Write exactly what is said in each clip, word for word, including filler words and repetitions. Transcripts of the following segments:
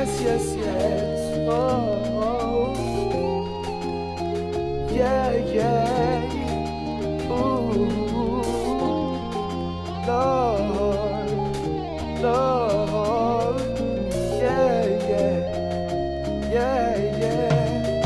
Yes, yes, yes. Oh, yeah, yeah. Ooh, Lord, Lord. Yeah, yeah, yeah, yeah.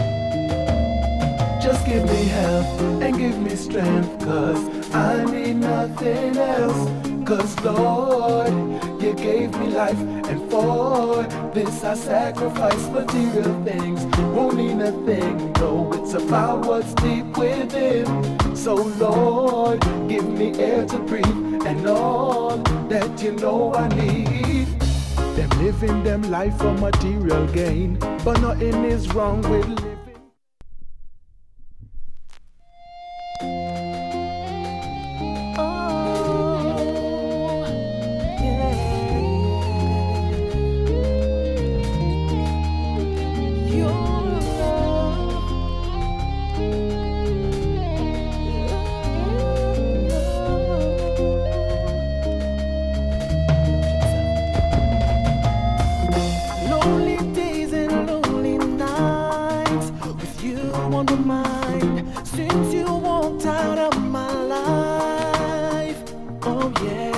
Just give me help and give me strength, cause I need nothing else. Cause Lord, you gave me life, and for this I sacrifice material things. Won't need a thing, no, it's about what's deep within. So Lord, give me air to breathe, and all that you know I need. Them living them life for material gain, but nothing is wrong with living. On my mind since you walked out of my life. Oh yeah.